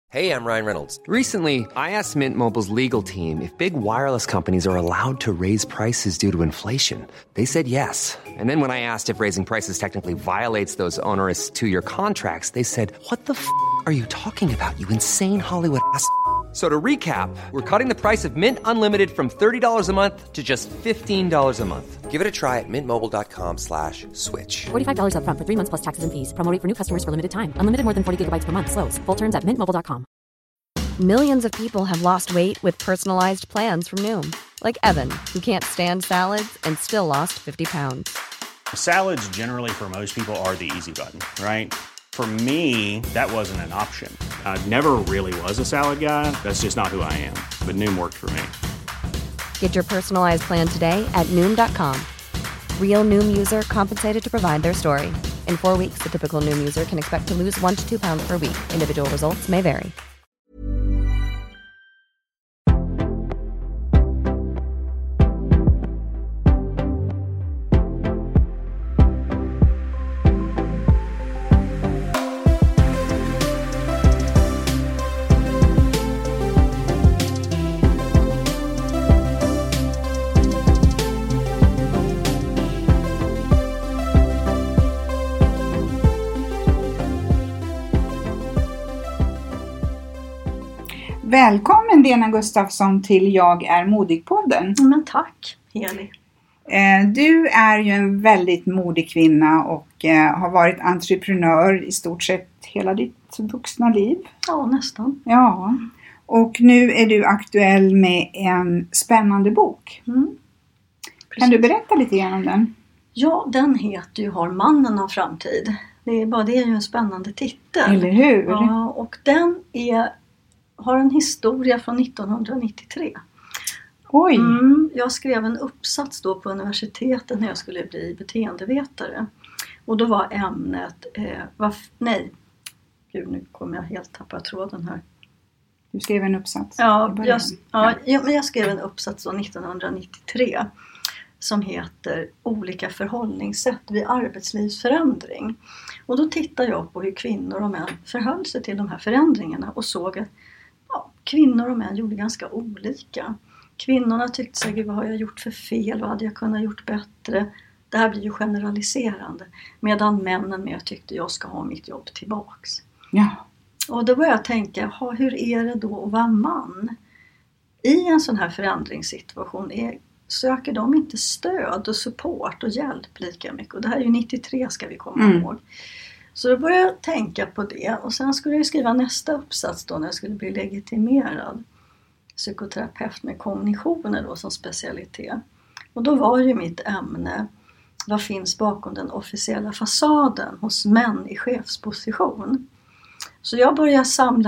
Hey, I'm Ryan Reynolds. Recently, I asked Mint Mobile's legal team if big wireless companies are allowed to raise prices due to inflation. They said yes. And then when I asked if raising prices technically violates those onerous two-year contracts, they said, "What the f*** are you talking about, you insane Hollywood ass?" So to recap, we're cutting the price of Mint Unlimited from $30 a month to just $15 a month. Give it a try at mintmobile.com/switch. $45 up front for 3 months plus taxes and fees. Promo rate for new customers for limited time. Unlimited more than 40 gigabytes per month. Slows full terms at mintmobile.com. Millions of people have lost weight with personalized plans from Noom. Like Evan, who can't stand salads and still lost 50 pounds. Salads generally for most people are the easy button, right? For me, that wasn't an option. I never really was a salad guy. That's just not who I am. But Noom worked for me. Get your personalized plan today at Noom.com. Real Noom user compensated to provide their story. In 4 weeks, the typical Noom user can expect to lose 1 to 2 pounds per week. Individual results may vary. Välkommen Lena Gustafsson till Jag är modig-podden. Men tack, Heli. Du är ju en väldigt modig kvinna och har varit entreprenör i stort sett hela ditt vuxna liv. Ja, nästan. Ja, och nu är du aktuell med en spännande bok. Kan du berätta lite grann om den? Ja, den heter ju Har mannen av framtid. Det är ju en spännande titel. Eller hur? Ja, och den har en historia från 1993. Oj! Jag skrev en uppsats då på universitetet när jag skulle bli beteendevetare. Och då var ämnet... nu kommer jag helt tappa tråden här. Du skrev en uppsats? Jag skrev en uppsats då 1993 som heter Olika förhållningssätt vid arbetslivsförändring. Och då tittar jag på hur kvinnor och män förhöll sig till de här förändringarna och såg att kvinnor och män gjorde ganska olika. Kvinnorna tyckte sig, vad har jag gjort för fel? Vad hade jag kunnat gjort bättre? Det här blir ju generaliserande. Medan männen med tyckte jag ska ha mitt jobb tillbaks. Ja. Och då började jag tänka, hur är det då att vara man? I en sån här förändringssituation söker de inte stöd och support och hjälp lika mycket. Och det här är ju 93 ska vi komma ihåg. Så då började jag tänka på det och sen skulle jag skriva nästa uppsats då när jag skulle bli legitimerad psykoterapeut med kognitioner då som specialitet. Och då var ju mitt ämne, vad finns bakom den officiella fasaden hos män i chefsposition? Så jag började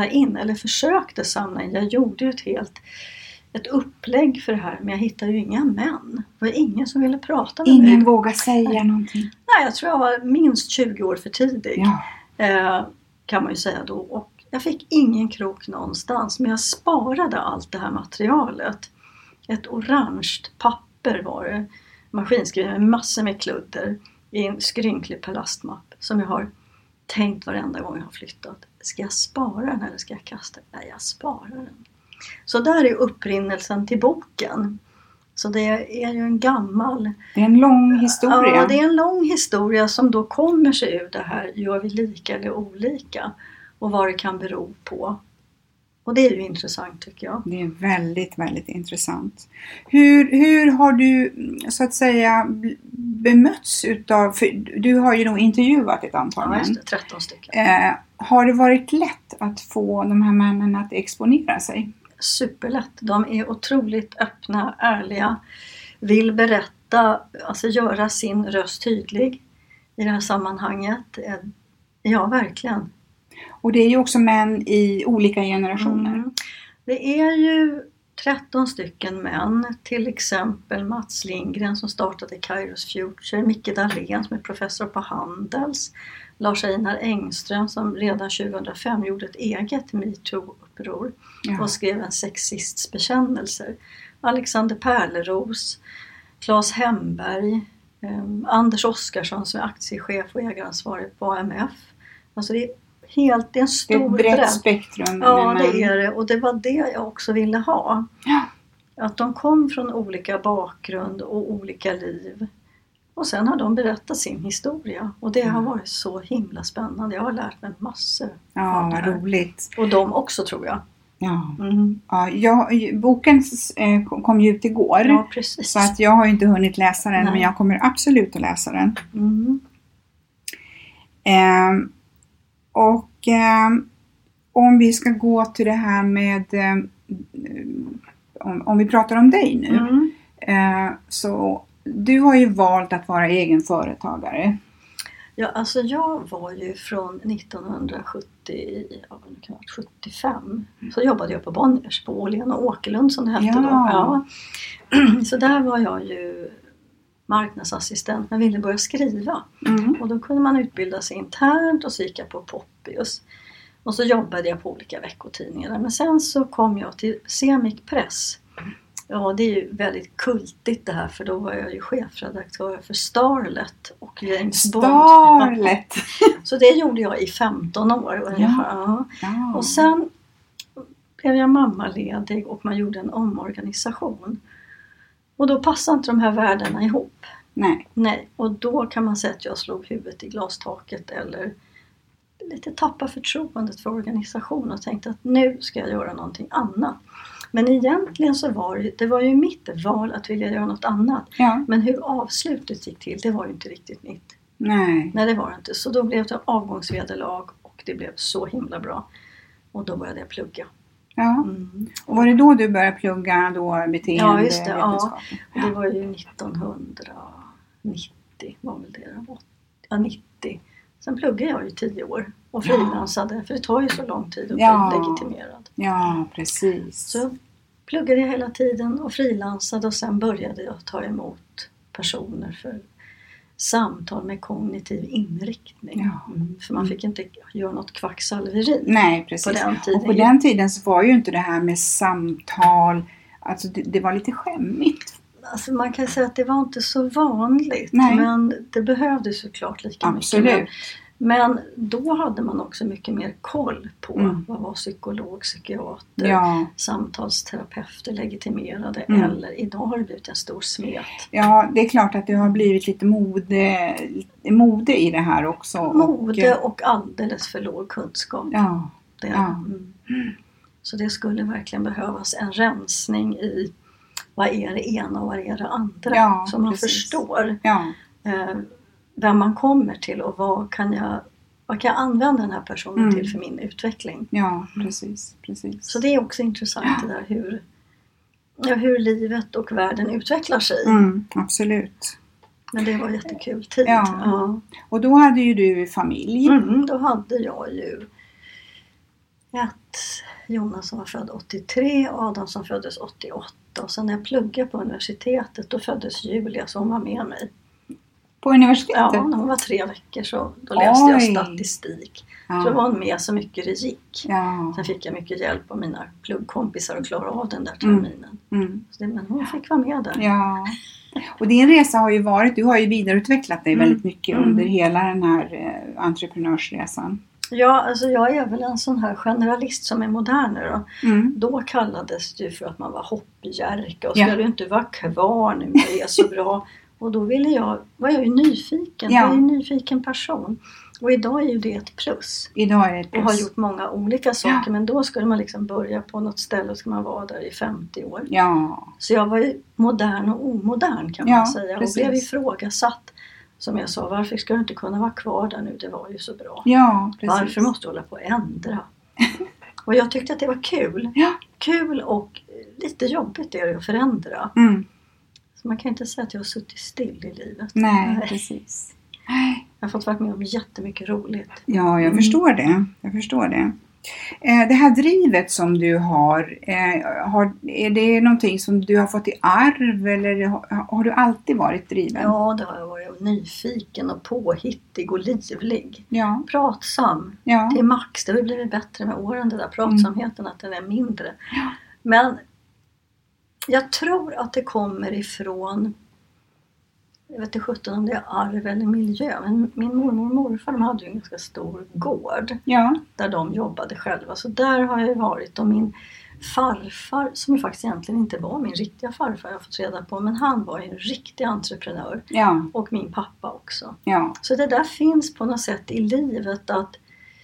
försökte samla in, jag gjorde ju ett upplägg för det här, men jag hittade ju inga män. Det var ingen som ville prata med mig. Ingen vågar säga någonting. Nej, jag tror jag var minst 20 år för tidig. Ja. Kan man ju säga då. Och jag fick ingen krok någonstans, men jag sparade allt det här materialet. Ett orange papper var det. Maskinskriven med massor med kludder i en skrynklig plastmapp som jag har tänkt varenda gång jag har flyttat. Ska jag spara den eller ska jag kasta den? Nej, jag sparar den. Så där är upprinnelsen till boken. Så det är ju en gammal... Det är en lång historia. Ja, det är en lång historia som då kommer sig ur det här. Gör vi lika eller olika? Och vad det kan bero på. Och det är ju intressant tycker jag. Det är väldigt, väldigt intressant. Hur har du så att säga bemötts utav... För du har ju nog intervjuat ett antal män. Ja, just det, 13 stycken. Har det varit lätt att få de här männen att exponera sig? Superlätt. De är otroligt öppna, ärliga. Vill berätta, alltså göra sin röst tydlig i det här sammanhanget. Ja, verkligen. Och det är ju också män i olika generationer. Det är ju 13 stycken män. Till exempel Mats Lindgren som startade Kairos Future. Micke Dahlén som är professor på Handels. Lars Einar Engström som redan 2005 gjorde ett eget MeToo-uppror. Och skrev en sexistbekännelse. Alexander Pärleros. Claes Hemberg. Anders Oskarsson som är aktiechef och ägaransvarig på AMF. Alltså det är helt, det är en Det är stor ett brett bredd. spektrum. Ja, det är det. Och det var det jag också ville ha. Ja. Att de kom från olika bakgrund och olika liv. Och sen har de berättat sin historia. Och det har varit så himla spännande. Jag har lärt mig massor. Ja, av det vad här. roligt. Och de också, tror jag. Ja. Mm. Ja, boken kom ju ut igår. Ja, precis. Så att jag har ju inte hunnit läsa den. Nej. Men jag kommer absolut att läsa den. Mm. Om vi ska gå till det här med om vi pratar om dig nu. Så du har ju valt att vara egen företagare. Ja, alltså jag var ju från 1975. Så jobbade jag på Bonniers på Åhlén och Åkerlund som det hette då. Ja. Så där var jag ju marknadsassistent men ville börja skriva. Och då kunde man utbilda sig internt och så gick jag på Poppius. Och så jobbade jag på olika veckotidningar. Men sen så kom jag till Semik Press. Ja, det är ju väldigt kultigt det här, för då var jag ju chefredaktör för Starlet och James Bond. Starlet! Så det gjorde jag i 15 år ungefär. Ja. Och sen blev jag mammaledig och man gjorde en omorganisation. Och då passade inte de här världarna ihop. Nej, och då kan man säga att jag slog huvudet i glastaket eller lite tappa förtroendet för organisationen och tänkte att nu ska jag göra någonting annat. Men egentligen så var det var ju mitt val att vilja göra något annat. Ja. Men hur avslutet gick till, det var ju inte riktigt mitt. Nej, det var det inte. Så då blev det avgångsvederlag och det blev så himla bra. Och då började jag plugga. Ja. Och var det då du började plugga då beteende? Ja, just det. Ja. Och det var ju 1990 var väl det. Ja, 90. Sen pluggade jag ju 10 år och frilansade, för det tar ju så lång tid att bli legitimerad. Ja, precis. Så pluggade jag hela tiden och frilansade och sen började jag ta emot personer för samtal med kognitiv inriktning. Ja. För man fick inte göra något kvacksalveri. Nej, precis. På den tiden. Och på den tiden så var ju inte det här med samtal, alltså det var lite skämmigt. Alltså man kan säga att det var inte så vanligt. Nej. Men det behövdes såklart lika Absolut. mycket. Men då hade man också mycket mer koll på vad var psykolog, psykiater, samtalsterapeuter, legitimerade. Eller idag har det blivit en stor smet. Ja, det är klart att det har blivit lite mode i det här också. Mode och alldeles för låg kunskap. Ja. Så det skulle verkligen behövas en rensning i vad är det ena och vad är det andra. Ja, så man förstår vem man kommer till och vad kan jag använda den här personen till för min utveckling. Ja, precis. Så det är också intressant det där hur livet och världen utvecklar sig. Absolut. Men det var jättekul tid. Ja. Och då hade ju du familj. Då hade jag ju Jonas som var född 83 och Adam som föddes 88. Och sen när jag pluggade på universitetet då föddes Julia som var med mig. På universitetet? Ja, när hon var 3 veckor så då läste jag statistik. Så då var hon med så mycket det gick. Sen fick jag mycket hjälp av mina pluggkompisar att klara av den där terminen. Men hon fick vara med där. Ja. Och din resa har ju varit, du har ju vidareutvecklat dig väldigt mycket under hela den här entreprenörsresan. Ja, alltså jag är väl en sån här generalist som är modern nu då. Då kallades det ju för att man var hoppjerka och ska du inte vara kvar nu när det är så bra. Och då var jag ju nyfiken. Jag är en nyfiken person. Och idag är ju det ett plus. Och har gjort många olika saker. Men då skulle man liksom börja på något ställe och ska man vara där i 50 år. Ja. Så jag var ju modern och omodern kan man säga. Precis. Och blev ifrågasatt. Som jag sa, varför ska du inte kunna vara kvar där nu? Det var ju så bra. Ja, precis. Varför måste du hålla på att ändra? Och jag tyckte att det var kul. Kul och lite jobbigt är det att förändra. Så man kan inte säga att jag har suttit still i livet. Nej, precis. Jag har fått varit med om jättemycket roligt. Ja, jag förstår det. Det här drivet som du har, är det någonting som du har fått i arv eller har du alltid varit driven? Ja, det har jag varit nyfiken och påhittig och livlig. Ja. Pratsam till max. Det har blivit bättre med åren, det där pratsamheten, att den är mindre. Ja. Men jag tror att det kommer ifrån jag vet inte 17 om det är arv eller miljö, men min mormor och morfar, de hade ju en ganska stor gård. Ja. Där de jobbade själva. Så där har jag varit. Och min farfar, som ju faktiskt egentligen inte var min riktiga farfar, jag har fått reda på, men han var en riktig entreprenör. Ja. Och min pappa också. Ja. Så det där finns på något sätt i livet, att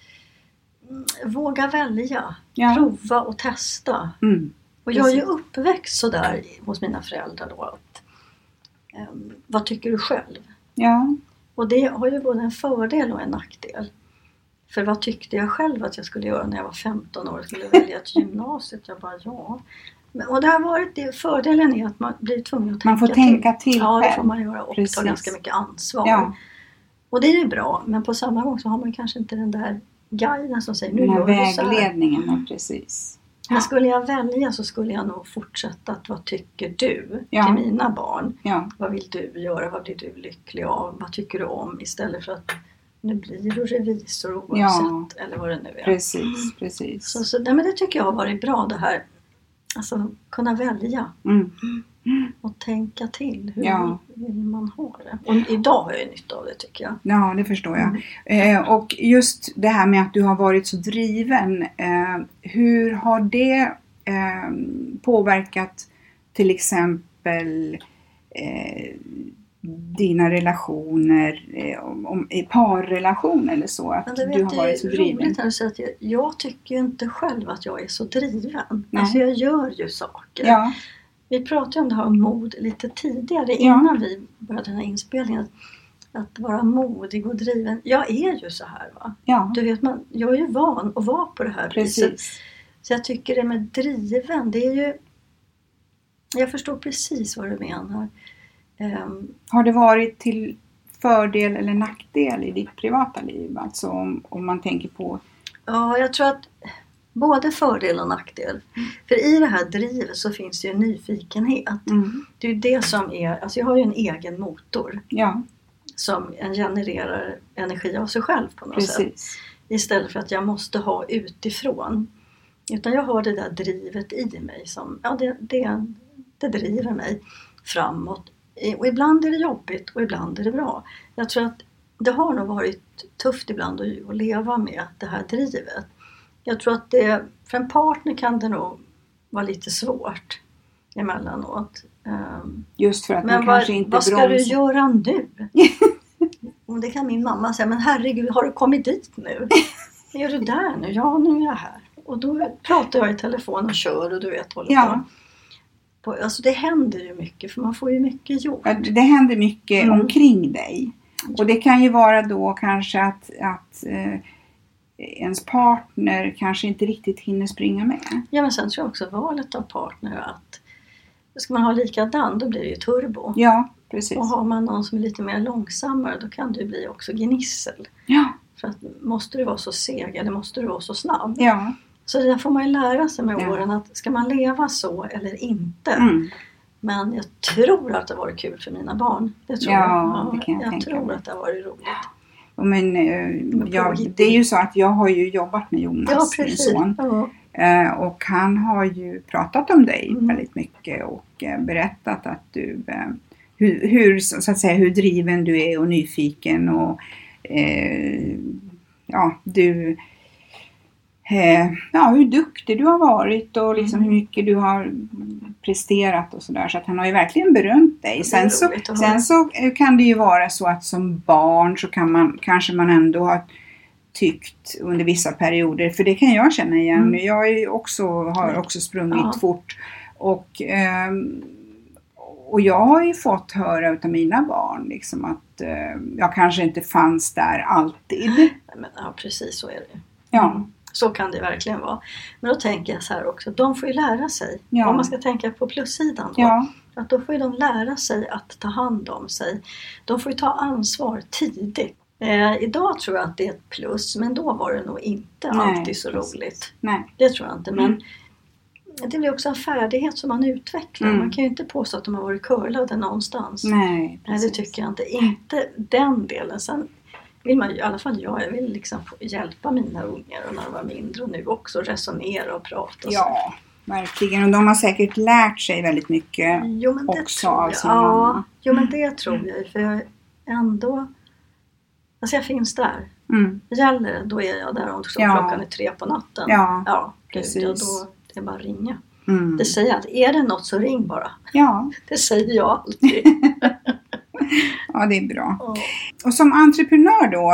våga välja, prova och testa. Och jag är ju uppväxt så där hos mina föräldrar då, att vad tycker du själv? Ja. Och det har ju både en fördel och en nackdel. För vad tyckte jag själv att jag skulle göra när jag var 15 år och skulle välja ett gymnasiet? Jag bara och det har varit fördelen är att man blir tvungen att man får tänka till Ja, det själv. får man göra och ta ganska mycket ansvar. Ja. Och det är ju bra, men på samma gång så har man kanske inte den där guiden som säger nu gör du så här. Vägledningen, precis. Men skulle jag välja så skulle jag nog fortsätta att vad tycker du till mina barn? Ja. Vad vill du göra? Vad blir du lycklig av? Vad tycker du om? Istället för att nu blir du revisor oavsett eller vad det nu är. Precis. Så men det tycker jag har varit bra det här. Alltså kunna välja. Och tänka till. Hur vill man ha det? Och idag har jag nytta av det tycker jag. Ja, det förstår jag. Och just det här med att du har varit så driven. Hur har det påverkat till exempel dina relationer, i parrelation eller så? Att du har varit så driven. Det är roligt att säga att jag tycker ju inte själv att jag är så driven. Alltså jag gör ju saker. Ja. Vi pratade om det här om mod lite tidigare innan vi började den här inspelningen. Att vara modig och driven. Jag är ju så här va? Ja. Du vet, jag är ju van att vara på det här viset. Så jag tycker det med driven, det är ju... Jag förstår precis vad du menar. Har det varit till fördel eller nackdel i ditt privata liv? Alltså om man tänker på... Ja, jag tror att både fördel och nackdel. För i det här drivet så finns det ju nyfikenhet. Det är ju det som är... Alltså jag har ju en egen motor. Ja. Som genererar energi av sig själv på något sätt. Istället för att jag måste ha utifrån. Utan jag har det där drivet i mig som... Ja, det driver mig framåt. Och ibland är det jobbigt och ibland är det bra. Jag tror att det har nog varit tufft ibland att leva med det här drivet. Jag tror att för en partner kan det nog vara lite svårt emellanåt. Just för att man kanske inte bromsar. Vad ska du göra nu? Och det kan min mamma säga, men herregud, har du kommit dit nu? Är du där nu? Ja, nu är jag här. Och då pratar jag i telefon och kör och du vet, håller på. Alltså det händer ju mycket, för man får ju mycket gjort. Ja, det händer mycket omkring dig. Och det kan ju vara då kanske att ens partner kanske inte riktigt hinner springa med. Ja, men sen tror jag också valet av partner att ska man ha likadan, då blir det ju turbo. Ja, precis. Och har man någon som är lite mer långsammare, då kan det bli också gnissel. Ja. För att måste du vara så seg eller måste du vara så snabb? Ja. Så det där får man ju lära sig med åren, att ska man leva så eller inte? Men jag tror att det har varit kul för mina barn. Det tror jag tror att det har varit roligt. Men det är ju så att jag har ju jobbat med Jonas, min son. Och han har ju pratat om dig väldigt mycket och berättat att du hur så att säga hur driven du är och nyfiken och hur duktig du har varit och liksom hur mycket du har presterat och sådär. Så att han har ju verkligen berömt dig. Sen så kan det ju vara så att som barn så kanske man ändå har tyckt under vissa perioder. För det kan jag känna igen. Jag är har också sprungit fort. Och jag har ju fått höra utav mina barn liksom att jag kanske inte fanns där alltid. Men, precis så är det. Ja. Så kan det verkligen vara. Men då tänker jag så här också. De får ju lära sig. Ja. Om man ska tänka på plussidan då. Ja. Att då får ju de lära sig att ta hand om sig. De får ju ta ansvar tidigt. Idag tror jag att det är ett plus. Men då var det nog inte alltid så roligt. Nej. Det tror jag inte. Men det blir också en färdighet som man utvecklar. Man kan ju inte påstå att de har varit curlade någonstans. Nej, det tycker jag inte. Inte den delen. Sen vill man ju, i alla fall jag vill liksom hjälpa mina ungar och när de var mindre och nu också resonera och prata. Ja, verkligen. Och de har säkert lärt sig väldigt mycket också av sin mamma. Jo, men det tror jag. För jag ändå... Alltså jag finns där. Gäller det, då är jag där om klockan är 3 på natten. Ja, precis. Gud, då det är bara att ringa. Det säger jag alltid. Är det något så ring bara. Ja. Det säger jag alltid. Ja, det är bra. Och som entreprenör då,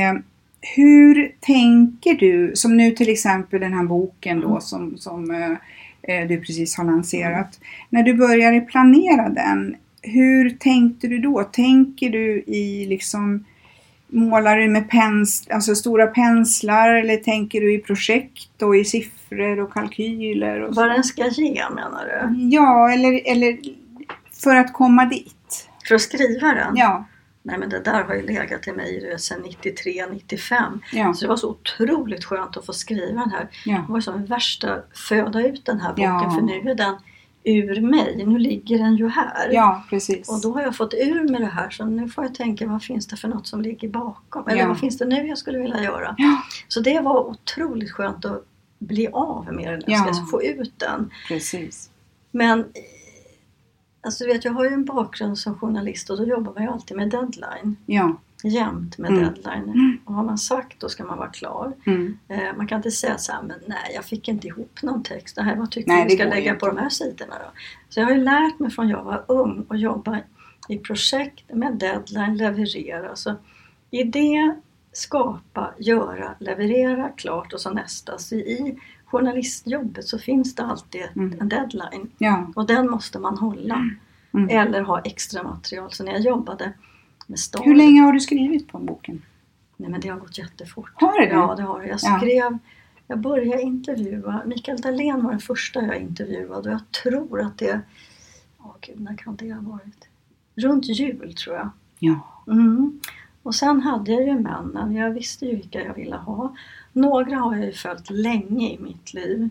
hur tänker du, som nu till exempel den här boken då som du precis har lanserat. När du började planera den, hur tänkte du då? Tänker du i liksom, målar du med alltså stora penslar, eller tänker du i projekt och i siffror och kalkyler? Och vad den ska ge, menar du? Ja, eller för att komma dit. För att skriva den? Ja. Nej, men det där har ju legat i mig sedan 93-95. Ja. Så det var så otroligt skönt att få skriva den här. Ja. Det var som värsta föda ut den här boken. För nu är den ur mig. Nu ligger den ju här. Ja, precis. Och då har jag fått ur med det här. Så nu får jag tänka, vad finns det för något som ligger bakom? Eller vad finns det nu jag skulle vilja göra? Ja. Så det var otroligt skönt att bli av med den. Jag ska få ut den. Precis. Men... Alltså du vet, jag har ju en bakgrund som journalist och då jobbar man ju alltid med deadline. Ja. Jämt med deadline. Och har man sagt då ska man vara klar. Man kan inte säga så här, men nej, jag fick inte ihop någon text. Det här, vad tycker du vi ska lägga på de här sidorna då? Så jag har ju lärt mig från jag var ung att jobba i projekt med deadline, leverera. Så idé, skapa, göra, leverera, klart och så nästa. Så i journalistjobbet så finns det alltid en deadline. Ja. Och den måste man hålla. Eller ha extra material. Så när jag jobbade med stad... Hur länge har du skrivit på boken? Nej, men det har gått jättefort. Har det? Ja, det har det. Jag började intervjua. Mikael Dahlén var den första jag intervjuade. Och jag tror att det... Gud, när kan det ha varit? Runt jul, tror jag. Ja. Och sen hade jag ju männen. Jag visste ju vilka jag ville ha. Några har jag ju följt länge i mitt liv.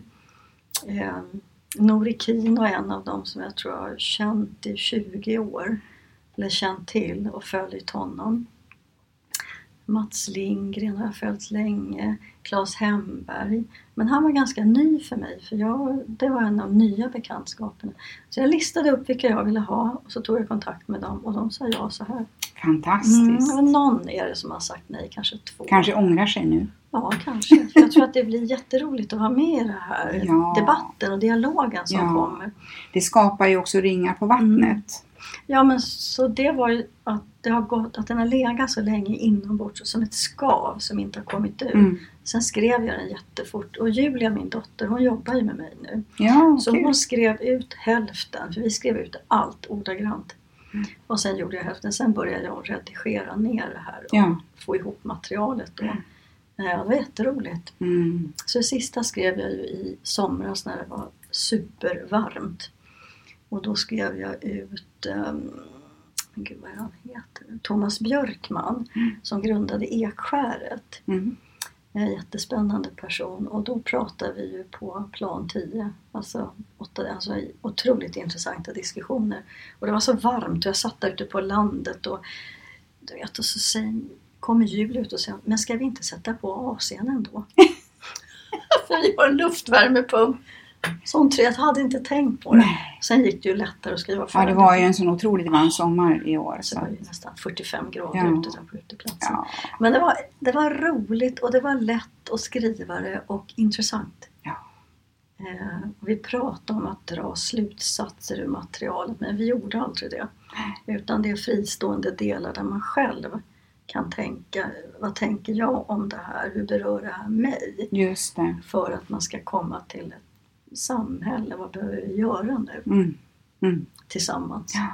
Nori Kino är en av dem som jag tror jag har känt i 20 år. Eller känt till och följt honom. Mats Lindgren har jag följt länge. Claes Hemberg. Men han var ganska ny för mig. För det var en av nya bekantskaperna. Så jag listade upp vilka jag ville ha. Och så tog jag kontakt med dem. Och de sa ja så här. Fantastiskt. Någon är det som har sagt nej. Kanske 2. Kanske ångrar sig nu. Ja, kanske. Jag tror att det blir jätteroligt att vara med i det här debatten och dialogen som kommer. Det skapar ju också ringar på vattnet. Ja, men så det var ju att det har gått, att den har legat så länge inombords som ett skav som inte har kommit ut. Sen skrev jag den jättefort. Och Julia, min dotter, hon jobbar ju med mig nu. Ja, så hon skrev ut hälften, för vi skrev ut allt ordagrant. Och sen gjorde jag hälften. Sen började jag redigera ner det här och få ihop materialet då. Det var jätteroligt. Så det sista skrev jag ju i somras när det var supervarmt. Och då skrev jag ut gud vad han heter, Thomas Björkman som grundade Ekskäret. En jättespännande person. Och då pratade vi ju på plan 10. Alltså otroligt intressanta diskussioner. Och det var så varmt och jag satt där ute på landet och du vet, och så kommer Julia ut och säger, men ska vi inte sätta på AC:n ändå? För vi har en luftvärmepump. Som 3 hade inte tänkt på det. Nej. Sen gick det ju lättare att skriva färdigt. Ja, det var ju en sån otroligt varm sommar i år. Så det var ju nästan 45 grader ute på uteplatsen. Ja. Men det var roligt och det var lätt att skriva det och intressant. Ja. Vi pratade om att dra slutsatser ur materialet, men vi gjorde aldrig det. Utan det är fristående delar där man själv kan tänka, vad tänker jag om det här? Hur berör det här mig? Just det. För att man ska komma till ett samhälle. Vad behöver vi göra nu? Tillsammans. Ja.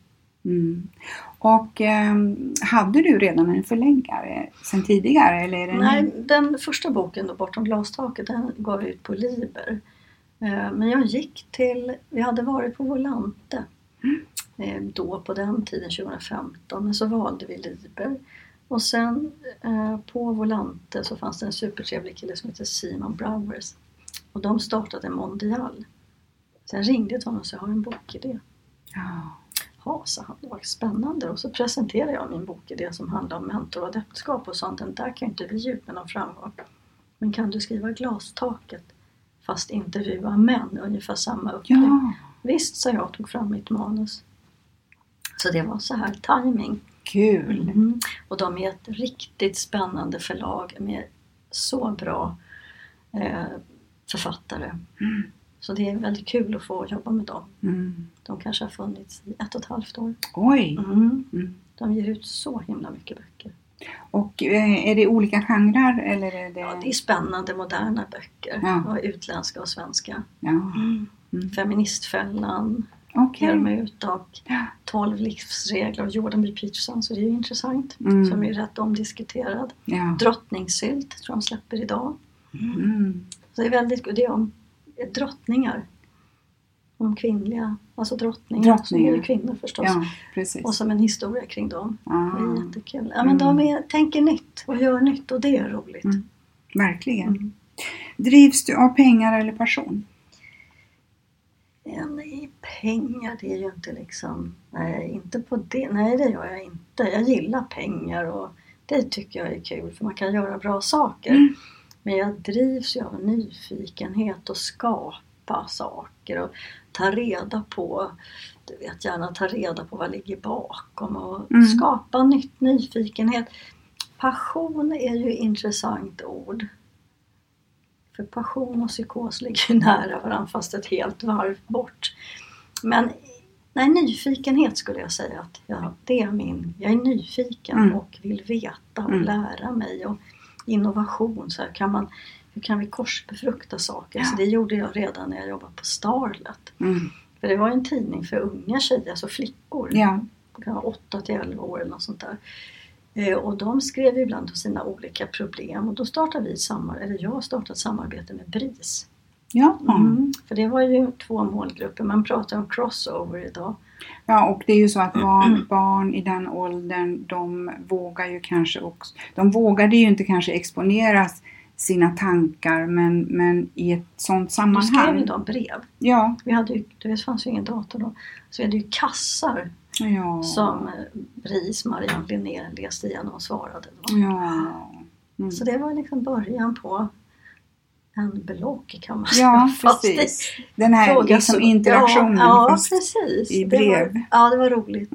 Och hade du redan en förläggare sen tidigare? Eller är det Nej, den första boken då, Bortom glastaket, den gav ut på Liber. Men jag vi hade varit på Volante. Då på den tiden 2015. Men så valde vi Liber. Och sen på Volante så fanns det en supertrevlig kille som heter Simon Browers. Och de startade Mondial. Sen ringde jag till honom och sa, jag har en bokidé. Ja, så han, det var spännande. Och så presenterade jag min bokidé som handlar om mentor och adeptskap och sånt. Den där kan inte bli ut med någon framgång. Men kan du skriva glastaket fast intervjua män, ungefär samma upplägg. Ja. Visst, så jag tog fram mitt manus. Så det var så här timing. Kul. Och de är ett riktigt spännande förlag med så bra författare. Så det är väldigt kul att få jobba med dem. De kanske har funnits i 1,5 år. Oj. De ger ut så himla mycket böcker. Och är det olika genrer eller är det... Ja, det är spännande moderna böcker. Ja. Och utländska och svenska. Ja. Feministfällan. Okej. Hermut och Ja. 12 livsregler av Jordan B. Peterson. Så det är ju intressant. Som är rätt omdiskuterad. Ja. Drottningsylt tror jag de släpper idag. Så det är väldigt, det är om drottningar. Om kvinnliga, alltså drottningar. Som är kvinnor förstås. Ja, precis. Och som en historia kring dem. Det är jättekul. Ja, men tänker nytt och gör nytt och det är roligt. Verkligen. Drivs du av pengar eller passion? Ja, nej, pengar det är ju inte liksom, nej inte på det, nej det gör jag inte. Jag gillar pengar och det tycker jag är kul för man kan göra bra saker. Men jag drivs ju av nyfikenhet och skapa saker och ta reda på vad ligger bakom och skapa nytt, nyfikenhet. Passion är ju ett intressant ord. För passion och psykos ligger ju nära varandra fast ett helt varv bort. Men nej, nyfikenhet skulle jag säga att det är jag är nyfiken och vill veta och lära mig. Och innovation, så här hur kan vi korsbefrukta saker? Så det gjorde jag redan när jag jobbade på Starlet. För det var en tidning för unga tjejer, alltså flickor. Ja. Kan vara 8-11 år eller något sånt där. Och de skrev ju ibland om sina olika problem. Och då startade jag startade ett samarbete med BRIS. Ja. För det var ju 2 målgrupper. Man pratar om crossover idag. Ja, och det är ju så att barn i den åldern, de vågade ju inte kanske exponera sina tankar, men i ett sånt sammanhang. Då skrev ju de brev. Ja. Det fanns ju ingen dator då. Så vi hade ju kassar som BRIS Marianne Linné läste igenom och svarade. Så det var liksom början på en blogg kan man säga. Ja, precis. Den här liksom interaktionen precis. I brev. Det var roligt.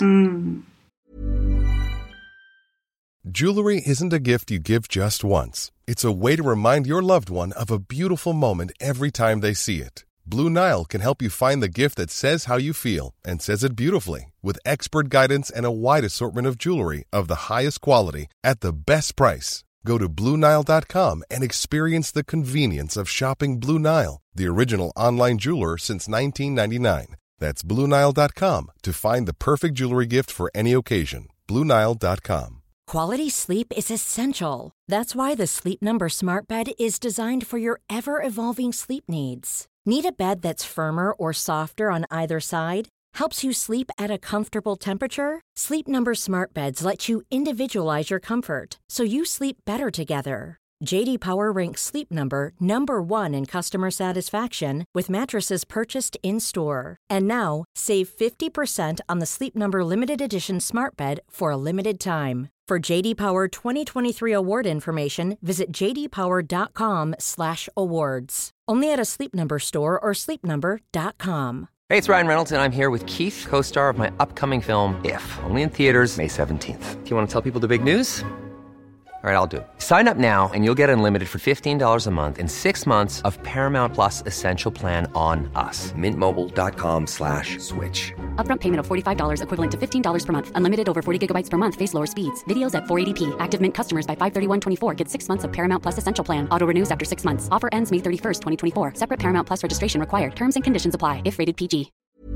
Jewelry isn't a gift you give just once. It's a way to remind your loved one of a beautiful moment every time they see it. Blue Nile can help you find the gift that says how you feel and says it beautifully, with expert guidance and a wide assortment of jewelry of the highest quality at the best price. Go to BlueNile.com and experience the convenience of shopping Blue Nile, the original online jeweler since 1999. That's BlueNile.com to find the perfect jewelry gift for any occasion. BlueNile.com. Quality sleep is essential. That's why the Sleep Number Smart Bed is designed for your ever-evolving sleep needs. Need a bed that's firmer or softer on either side? Helps you sleep at a comfortable temperature? Sleep Number Smart Beds let you individualize your comfort, so you sleep better together. J.D. Power ranks Sleep Number #1 in customer satisfaction with mattresses purchased in-store. And now, save 50% on the Sleep Number Limited Edition Smart Bed for a limited time. For JD Power 2023 award information, visit jdpower.com/awards. Only at a Sleep Number store or sleepnumber.com. Hey, it's Ryan Reynolds, and I'm here with Keith, co-star of my upcoming film, If, only in theaters May 17th. Do you want to tell people the big news? All right, I'll do it. Sign up now and you'll get unlimited for $15 a month and 6 months of Paramount Plus Essential Plan on us. MintMobile.com/switch. Upfront payment of $45 equivalent to $15 per month. Unlimited over 40 gigabytes per month. Face lower speeds. Videos at 480p. Active Mint customers by 531.24 get 6 months of Paramount Plus Essential Plan. Auto renews after 6 months. Offer ends May 31st, 2024. Separate Paramount Plus registration required. Terms and conditions apply if rated PG.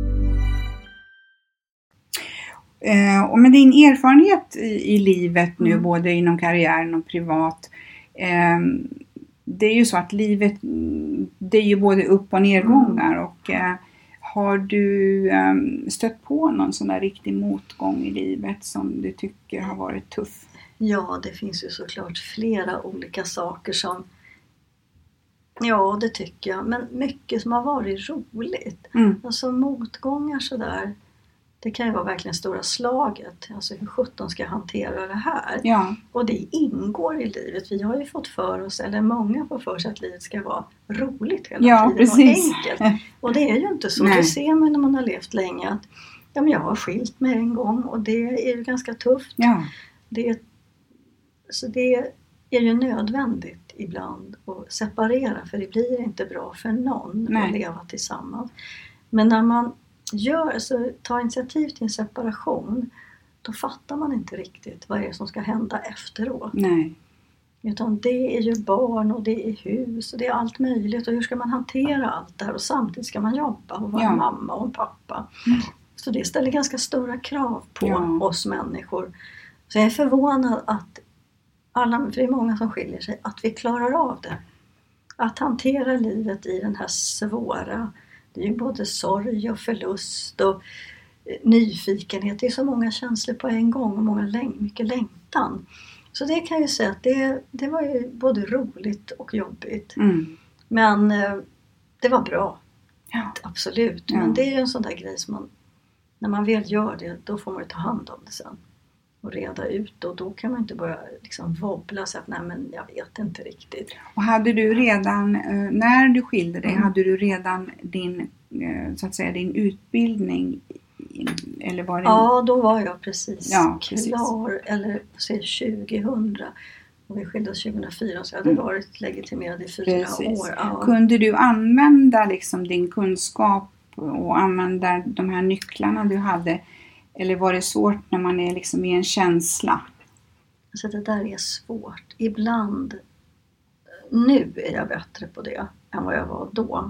Och med din erfarenhet i livet nu, både inom karriären och privat, det är ju så att livet, det är ju både upp- och nedgångar. Och har du stött på någon sån där riktig motgång i livet som du tycker har varit tuff? Ja, det finns ju såklart flera olika saker som, ja det tycker jag, men mycket som har varit roligt. Alltså motgångar sådär. Det kan ju vara verkligen stora slaget. Alltså hur 17 ska jag hantera det här? Ja. Och det ingår i livet. Vi har ju fått för oss, eller många får för sig att livet ska vara roligt hela tiden. Precis. Och enkelt. Och det är ju inte så. Nej. Det ser man när man har levt länge att men jag har skilt mig en gång och det är ju ganska tufft. Ja. Så det är ju nödvändigt ibland att separera, för det blir inte bra för någon att leva tillsammans. Men när man tar initiativ till en separation, då fattar man inte riktigt vad det är som ska hända efteråt. Nej. Utan det är ju barn och det är hus och det är allt möjligt. Och hur ska man hantera allt det här? Och samtidigt ska man jobba och vara mamma och pappa. Så det ställer ganska stora krav på oss människor. Så jag är förvånad att för det är många som skiljer sig, att vi klarar av det. Att hantera livet i den här svåra, det är ju både sorg och förlust och nyfikenhet. Det är så många känslor på en gång och mycket längtan. Så det kan jag ju säga att det var ju både roligt och jobbigt. Men det var bra. Ja. Absolut. Ja. Men det är ju en sån där grej som när man väl gör det, då får man ju ta hand om det sen. Och reda ut, och då kan man inte börja liksom wobbla så att nej men jag vet inte riktigt. Och hade du redan, när du skilde dig, hade du redan din, så att säga, din utbildning? Eller var det... Ja, då var jag precis klar, eller 2000. Och vi skildes 2004, så jag hade varit legitimerad i 4 år. Ja. Kunde du använda liksom din kunskap och använda de här nycklarna du hade? Eller var det svårt när man är liksom i en känsla? Alltså det där är svårt. Ibland, nu är jag bättre på det än vad jag var då.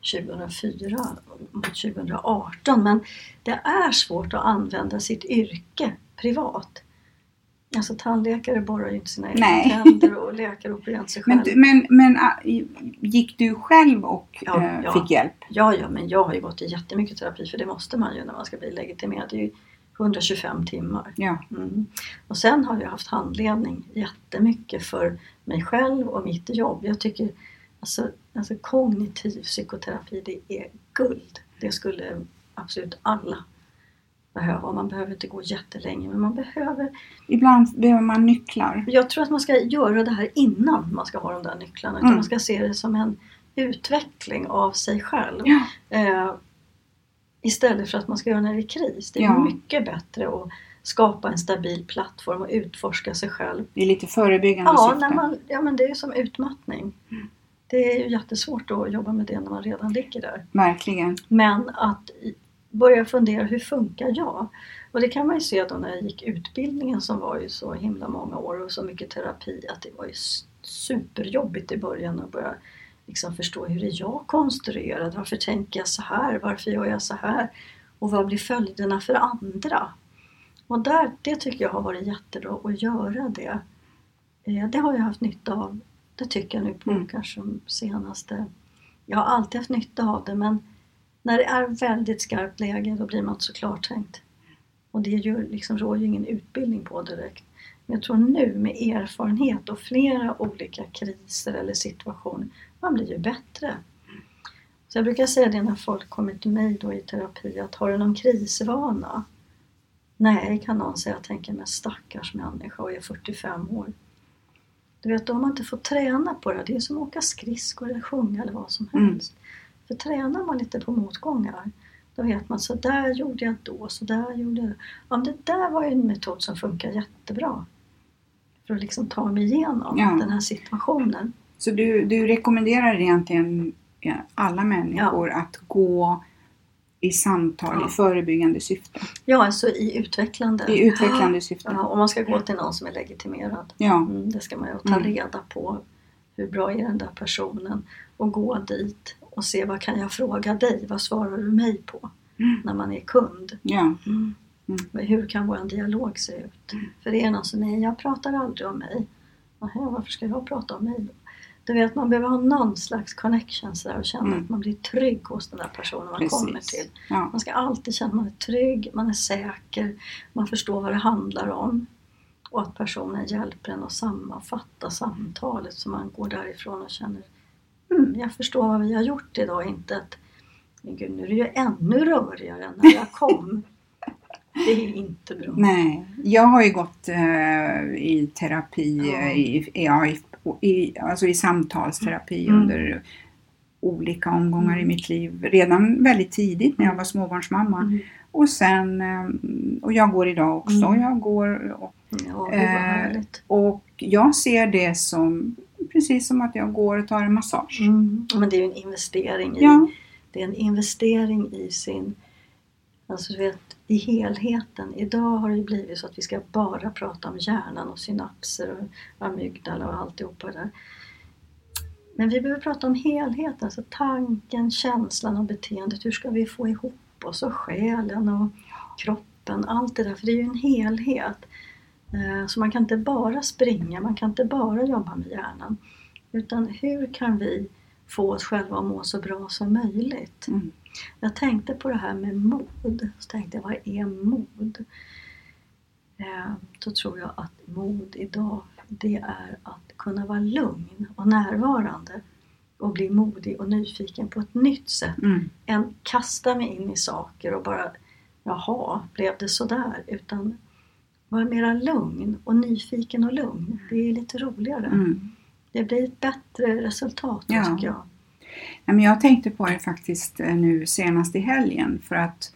2004 mot 2018. Men det är svårt att använda sitt yrke privat. Alltså tandläkare borrar ju inte sina egna tänder och läkare opererar sig själv. Men gick du själv och fick hjälp? Ja, men jag har ju gått i jättemycket terapi, för det måste man ju när man ska bli legitimerad. Det är ju 125 timmar. Ja. Och sen har jag haft handledning jättemycket för mig själv och mitt jobb. Jag tycker alltså kognitiv psykoterapi, det är guld. Det skulle absolut alla behöva. Man behöver inte gå jättelänge, men man behöver... Ibland behöver man nycklar. Jag tror att man ska göra det här innan man ska ha de där nycklarna. Utan man ska se det som en utveckling av sig själv. Ja. Istället för att man ska göra när det är kris. Det är mycket bättre att skapa en stabil plattform och utforska sig själv. Det är lite förebyggande syfte. Men det är som utmattning. Det är ju jättesvårt att jobba med det när man redan ligger där. Verkligen. Men att börja fundera, hur funkar jag? Och det kan man ju se då när jag gick utbildningen, som var ju så himla många år och så mycket terapi, att det var ju superjobbigt i början att börja liksom förstå, hur är jag konstruerad? Varför tänker jag så här? Varför gör jag så här? Och vad blir följderna för andra? Och det tycker jag har varit jättebra att göra det. Det har jag haft nytta av. Det tycker jag nu på kanske de senaste... Jag har alltid haft nytta av det, men när det är väldigt skarpt läge, då blir man inte så klartänkt. Och det rår ju ingen utbildning på direkt. Men jag tror nu med erfarenhet och flera olika kriser eller situationer, man blir ju bättre. Så jag brukar säga det när folk kommer till mig då i terapi, att har du någon krisvana? Nej, kan någon säga. Jag tänker med stackars människa och är 45 år. Du vet, då har man inte fått träna på det. Det är som att åka skridskor eller sjunga eller vad som helst. För tränar man lite på motgångar, då vet man, så där gjorde jag då, så där gjorde jag. Ja, det där var ju en metod som funkar jättebra. För att liksom ta mig igenom den här situationen. Så du rekommenderar egentligen alla människor att gå i samtal i förebyggande syfte? Ja, alltså i utvecklande. I utvecklande syfte. Ja, och man ska gå till någon som är legitimerad. Ja. Det ska man ju ta reda på. Hur bra är den där personen? Och gå dit och se, vad kan jag fråga dig? Vad svarar du mig på när man är kund? Ja. Hur kan vår dialog se ut? För det är någon som, nej, jag pratar aldrig om mig. Varför ska jag prata om mig? Du vet, man behöver ha någon slags connection så där, och känna att man blir trygg hos den där personen man kommer till. Ja. Man ska alltid känna att man är trygg, man är säker, man förstår vad det handlar om. Och att personen hjälper en att sammanfatta samtalet, så man går därifrån och känner, jag förstår vad vi har gjort idag. Inte att, men gud, nu är det ju ännu rörigare än när jag kom. Det är inte bra. Nej, jag har ju gått i terapi, alltså i samtalsterapi under olika omgångar i mitt liv. Redan väldigt tidigt när jag var småbarnsmamma. Och sen, och jag går idag också. Jag går och jag ser det som precis som att jag går och tar en massage. Men det är ju en investering det är en investering i sin, alltså du vet, i helheten. Idag har det blivit så att vi ska bara prata om hjärnan och synapser och amygdala och alltihopa det där. Men vi behöver prata om helheten, alltså tanken, känslan och beteendet. Hur ska vi få ihop oss och själen och kroppen, allt det där. För det är ju en helhet. Så man kan inte bara springa, man kan inte bara jobba med hjärnan. Utan hur kan vi få oss själva att må så bra som möjligt? Jag tänkte på det här med mod. Så tänkte jag, vad är mod? Då tror jag att mod idag, det är att kunna vara lugn och närvarande. Och bli modig och nyfiken på ett nytt sätt. Än kasta mig in i saker och bara, jaha, blev det så där? Utan vara mera lugn och nyfiken och lugn. Det är lite roligare. Det blir ett bättre resultat, tycker jag. Men jag tänkte på det faktiskt nu senast i helgen. För att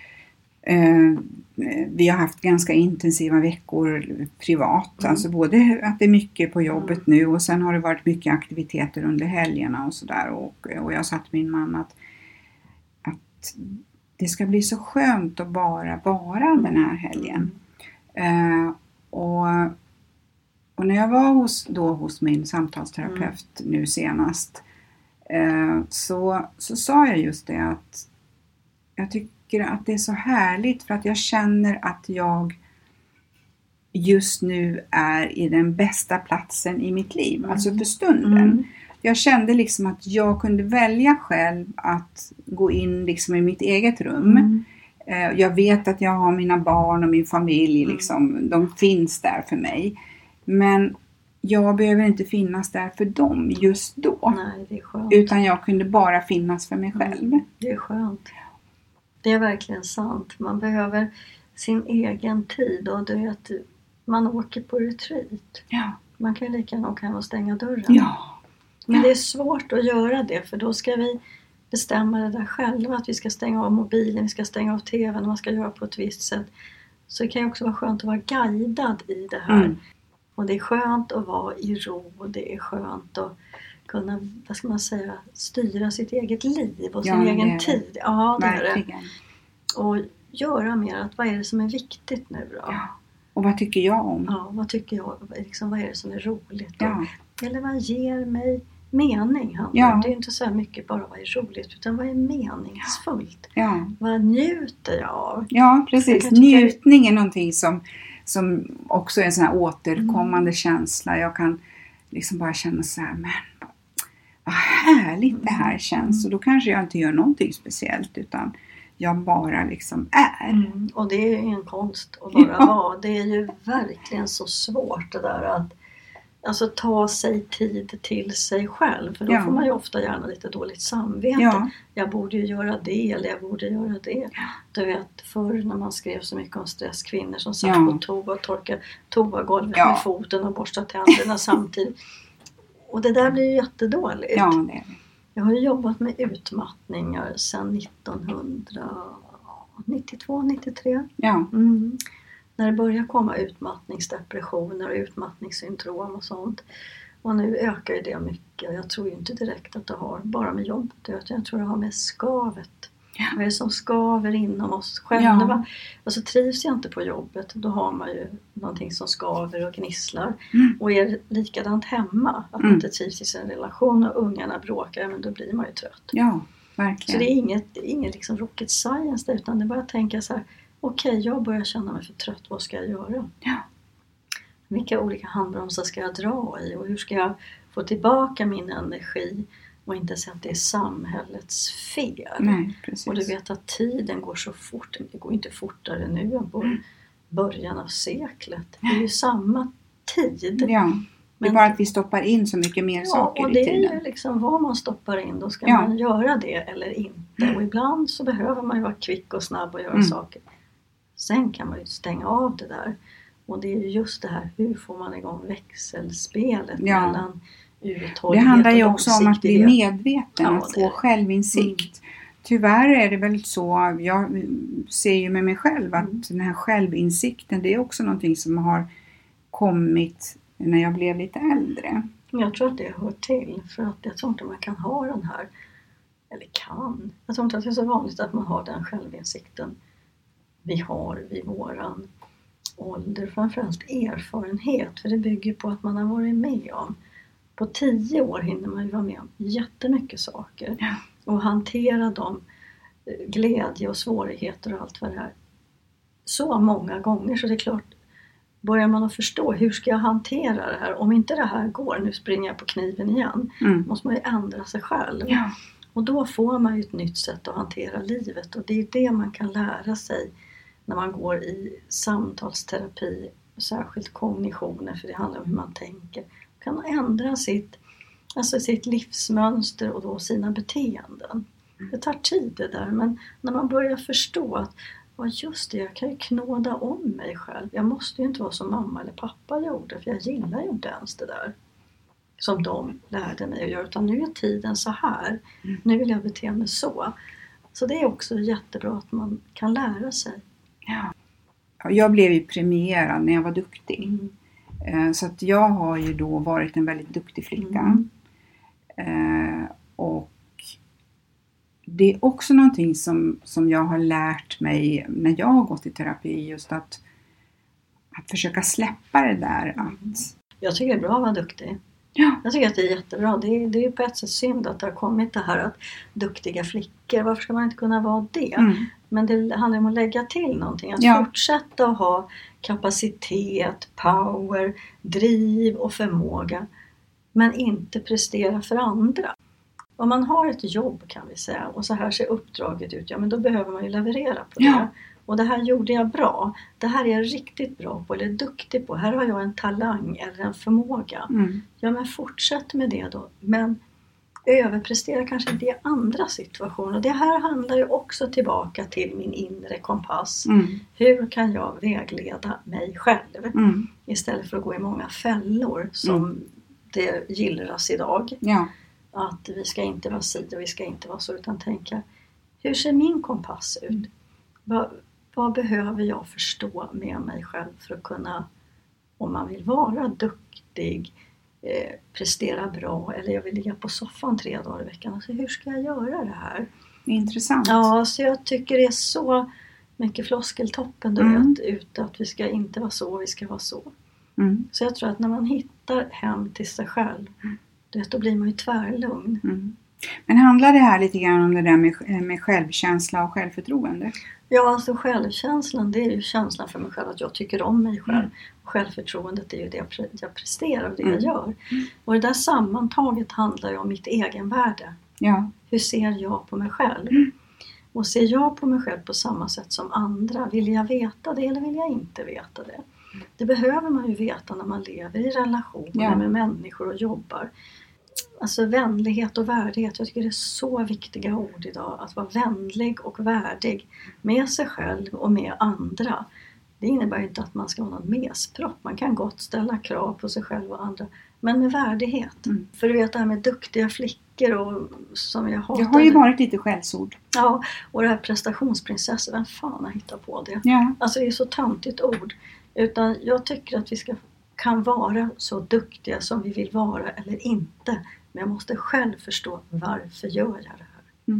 vi har haft ganska intensiva veckor privat. Alltså både att det är mycket på jobbet nu och sen har det varit mycket aktiviteter under helgerna och sådär. Och jag sa till min man att det ska bli så skönt att bara vara den här helgen. Och när jag var hos min samtalsterapeut nu senast så sa jag just det att jag tycker att det är så härligt för att jag känner att jag just nu är i den bästa platsen i mitt liv, alltså för stunden. Jag kände liksom att jag kunde välja själv att gå in liksom i mitt eget rum. Jag vet att jag har mina barn och min familj, liksom, de finns där för mig. Men jag behöver inte finnas där för dem just då. Nej, det är skönt. Utan jag kunde bara finnas för mig själv. Det är skönt. Det är verkligen sant. Man behöver sin egen tid. Och du vet, man åker på retreat. Ja. Man kan ju lika gärna åka hem och stänga dörren. Ja. Men det är svårt att göra det. För då ska vi bestämma det där själva. Att vi ska stänga av mobilen, vi ska stänga av tvn och man ska göra på ett visst sätt. Så det kan ju också vara skönt att vara guidad i det här. Och det är skönt att vara i ro och det är skönt att kunna, vad ska man säga, styra sitt eget liv och sin egen tid. Ja, det är det. Och göra mer att vad är det som är viktigt nu då? Ja. Och vad tycker jag om? Ja, vad tycker jag? Liksom, vad är det som är roligt? Ja. Eller vad ger mig mening? Det är inte så här mycket bara vad är roligt utan vad är meningsfullt? Ja. Vad njuter jag av? Ja, precis. Njutning är någonting som också är en sån här återkommande känsla. Jag kan liksom bara känna så här, men vad härligt det här känns. Och då kanske jag inte gör någonting speciellt utan jag bara liksom är. Och det är en konst att bara vara. Det är ju verkligen så svårt det där att alltså ta sig tid till sig själv. För då får man ju ofta gärna lite dåligt samvete. Ja. Jag borde ju göra det eller jag borde göra det. Ja. Du vet förr när man skrev så mycket om stresskvinnor som satt på toa och torkade toagolvet med foten och borstade tänderna samtidigt. Och det där blir ju jättedåligt. Ja, det är det. Jag har ju jobbat med utmattningar sedan 1992-93. Ja. När det börjar komma utmattningsdepressioner och utmattningssyndrom och sånt. Och nu ökar ju det mycket. Jag tror ju inte direkt att det har bara med jobbet. Jag tror det har med skavet. Ja. Vad är det som skaver inom oss själva? Ja. Alltså trivs jag inte på jobbet, då har man ju någonting som skaver och gnisslar. Och är likadant hemma, att man inte trivs i sin relation och ungarna bråkar, men då blir man ju trött. Ja, verkligen. Så det är inget liksom rocket science där, utan det är bara att tänka så här, okej, jag börjar känna mig för trött, vad ska jag göra? Ja. Vilka olika handbromsar ska jag dra i och hur ska jag få tillbaka min energi? Och inte säga att det är samhällets fel. Nej, precis. Och du vet att tiden går så fort. Det går inte fortare nu än på början av seklet. Det är ju samma tid. Ja, det är bara att vi stoppar in så mycket mer saker i tiden. Ja, och det är ju liksom vad man stoppar in. Då ska man göra det eller inte. Och ibland så behöver man ju vara kvick och snabb och göra saker. Sen kan man ju stänga av det där. Och det är ju just det här, hur får man igång växelspelet mellan uthållighet. Det handlar ju och också om att bli medveten och få självinsikt. Tyvärr är det väl så, jag ser ju med mig själv att den här självinsikten, det är också någonting som har kommit när jag blev lite äldre. Jag tror att det hör till, för att jag tror inte man kan ha den här, eller kan. Jag tror inte att det är så vanligt att man har den självinsikten vi har vid våran ålder, framförallt erfarenhet, för det bygger på att man har varit med om. På 10 år hinner man ju vara med om jättemycket saker och hantera dem, glädje och svårigheter och allt vad det är, så många gånger. Så det är klart, börjar man att förstå, hur ska jag hantera det här? Om inte det här går, nu springer jag på kniven igen, måste man ju ändra sig själv. Och då får man ju ett nytt sätt att hantera livet, och det är det man kan lära sig när man går i samtalsterapi, särskilt kognitioner, för det handlar om hur man tänker. Man kan ändra sitt livsmönster och då sina beteenden. Det tar tid det där, men när man börjar förstå att just det, jag kan ju knåda om mig själv. Jag måste ju inte vara som mamma eller pappa gjorde, för jag gillar ju inte ens det där som de lärde mig att göra, utan nu är tiden så här. Nu vill jag bete mig så. Så det är också jättebra att man kan lära sig. Ja. Jag blev ju premierad när jag var duktig. Så att jag har ju då varit en väldigt duktig flicka. Och det är också någonting som jag har lärt mig när jag har gått i terapi. Just att försöka släppa det där. Jag tycker det är bra att vara duktig. Ja. Jag tycker att det är jättebra. Det är ju på ett sätt synd att det har kommit det här att duktiga flickor, varför ska man inte kunna vara det? Men det handlar om att lägga till någonting. Att fortsätta att ha kapacitet, power, driv och förmåga. Men inte prestera för andra. Om man har ett jobb, kan vi säga, och så här ser uppdraget ut, men då behöver man ju leverera på det. Och det här gjorde jag bra. Det här är jag riktigt bra på eller duktig på. Här har jag en talang eller en förmåga. Ja, men fortsätt med det då. Men överprestera kanske inte i andra situationer. Det här handlar ju också tillbaka till min inre kompass. Hur kan jag vägleda mig själv? Istället för att gå i många fällor som det gillras idag. Att vi ska inte vara sida och vi ska inte vara så, utan tänka, hur ser min kompass ut? Vad behöver jag förstå med mig själv för att kunna, om man vill vara duktig, prestera bra, eller jag vill ligga på soffan 3 dagar i veckan. Alltså, hur ska jag göra det här? Intressant. Ja, så jag tycker det är så mycket floskeltoppen då, att vi ska inte vara så, vi ska vara så. Så jag tror att när man hittar hem till sig själv, då blir man ju tvärlugn. Men handlar det här lite grann om det där med självkänsla och självförtroende? Ja, alltså självkänslan, det är ju känslan för mig själv att jag tycker om mig själv. Och självförtroendet är ju det jag presterar och det jag gör. Och det där sammantaget handlar ju om mitt egenvärde. Hur ser jag på mig själv? Och ser jag på mig själv på samma sätt som andra? Vill jag veta det eller vill jag inte veta det? Det behöver man ju veta när man lever i relationer med människor och jobbar. Alltså vänlighet och värdighet, jag tycker det är så viktiga ord idag. Att vara vänlig och värdig med sig själv och med andra. Det innebär inte att man ska ha någon mespropp. Man kan gott ställa krav på sig själv och andra. Men med värdighet. För du vet det här med duktiga flickor och som jag hatar. Det har ju varit lite skällsord. Ja, och det här prestationsprinsessor, vem fan har hittat på det? Alltså det är så töntigt ord. Utan jag tycker att vi kan vara så duktiga som vi vill vara eller inte. Men jag måste själv förstå, varför gör jag det här?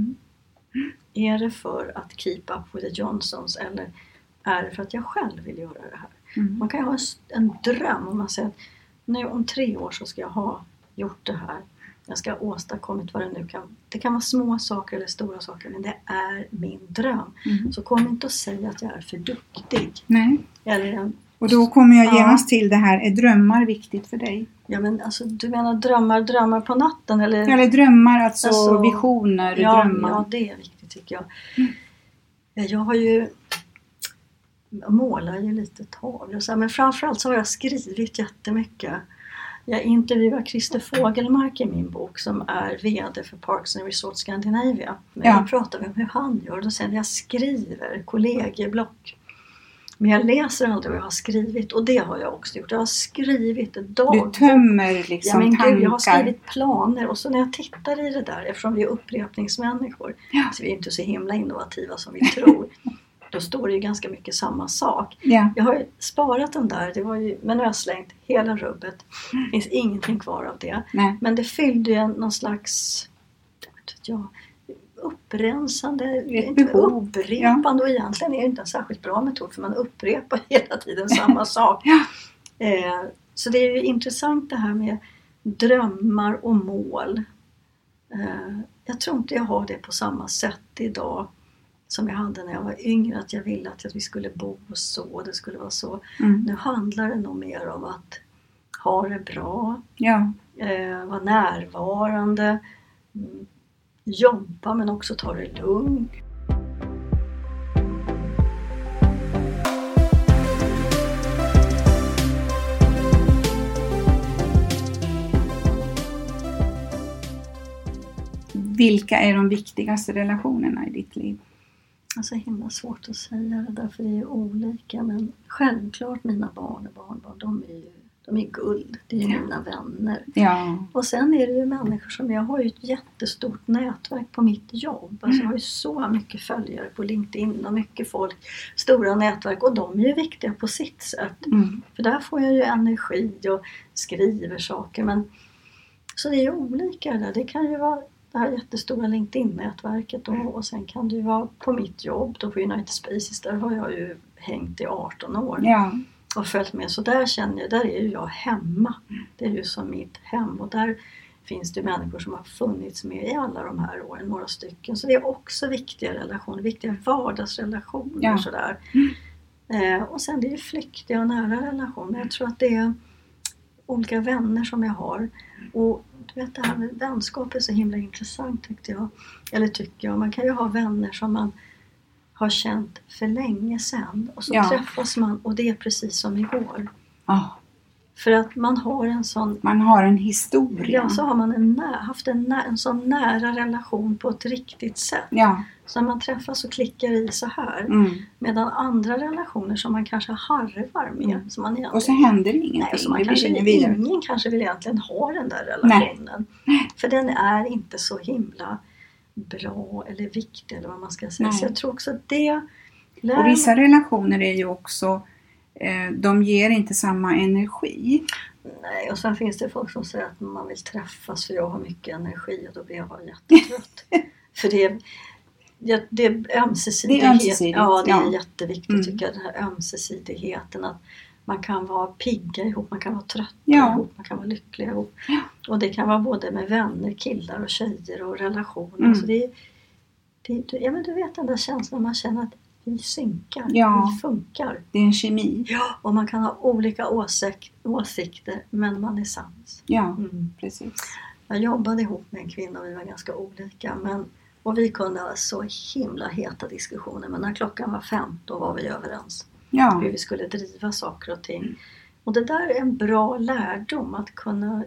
Är det för att keep up with the Johnsons eller är det för att jag själv vill göra det här? Man kan ju ha en dröm om man säger att nu om 3 år så ska jag ha gjort det här. Jag ska ha åstadkommit vad det nu kan. Det kan vara små saker eller stora saker, men det är min dröm. Så kom inte att säga att jag är för duktig. Nej. Eller och då kommer jag genast till det här, är drömmar viktigt för dig? Ja, men alltså, du menar drömmar på natten? Eller drömmar, alltså visioner, drömmar. Ja, det är viktigt tycker jag. Jag har ju målar ju lite tavlor och så här, men framförallt så har jag skrivit jättemycket. Jag intervjuar Christer Fogelmark i min bok som är vd för Parks and Resort Scandinavia. Men då pratar vi om hur han gör. Då säger jag skriver kollegieblock. Men jag läser aldrig vad jag har skrivit, och det har jag också gjort. Jag har skrivit ett dagbok. Du tömmer liksom tankar. Gud, jag har skrivit planer, och så när jag tittar i det där, eftersom vi är upprepningsmänniskor, så vi är inte så himla innovativa som vi tror. Då står det ju ganska mycket samma sak. Ja. Jag har ju sparat den där, men nu har jag slängt hela rubbet. Det finns ingenting kvar av det. Nej. Men det fyllde ju någon slags upprensande, upprepande, och egentligen är det inte en särskilt bra metod, för man upprepar hela tiden samma sak. Så det är ju intressant det här med drömmar och mål. Jag tror inte jag har det på samma sätt idag som jag hade när jag var yngre, att jag ville att vi skulle bo så, det skulle vara så. Nu handlar det nog mer om att ha det bra, vara närvarande, jobba men också ta det lugnt. Vilka är de viktigaste relationerna i ditt liv? Alltså himla svårt att säga det där, för det är olika. Men självklart mina barn och barnbarn, de är guld. Det är ju mina vänner. Ja. Och sen är det ju människor som, jag har ju ett jättestort nätverk på mitt jobb. Alltså jag har ju så mycket följare på LinkedIn och mycket folk, stora nätverk, och de är ju viktiga på sitt sätt. För där får jag ju energi och skriver saker. Men så det är ju olika där. Det kan ju vara det här jättestora LinkedIn-nätverket och sen kan det ju vara på mitt jobb då på United Spaces. Där har jag ju hängt i 18 år. Ja. Och följt med. Så där känner jag, där är ju jag hemma. Det är ju som mitt hem. Och där finns det människor som har funnits med i alla de här åren. Några stycken. Så det är också viktiga relationer. Viktiga vardagsrelationer. Ja. Sådär. Och sen det är ju flyktiga och nära relationer. Jag tror att det är olika vänner som jag har. Och du vet, det här med vänskap är så himla intressant tycker jag. Man kan ju ha vänner som man har känt för länge sedan. Och så träffas man och det är precis som igår. För att man har en sån... Man har en historia. Ja, så har man haft en sån nära relation på ett riktigt sätt. Ja. Så när man träffas och klickar i så här. Medan andra relationer som man kanske harvar med. Som man och så händer ingenting. Nej, så ingen kanske vill egentligen ha den där relationen. Nej. För den är inte så himla bra eller viktig eller vad man ska säga. Nej. Så jag tror också att det... Och vissa relationer är ju också... de ger inte samma energi. Nej, och sen finns det folk som säger att man vill träffas för jag har mycket energi och då blir jag bara jättetrött. För det är ömsesidighet. Det är ömsesidigt. Ja, det är jätteviktigt tycker jag. Den här ömsesidigheten att man kan vara pigga ihop, man kan vara trötta ihop, man kan vara lyckliga ihop. Ja. Och det kan vara både med vänner, killar och tjejer och relationer. Så men du vet den där känslan man känner att vi synkar, vi funkar. Det är en kemi. Ja, och man kan ha olika åsikter men man är sams. Ja, precis. Jag jobbade ihop med en kvinna och vi var ganska olika. Och vi kunde ha så himla heta diskussioner. Men när klockan var 5 då var vi överens. Ja. Hur vi skulle driva saker och ting. Och det där är en bra lärdom att kunna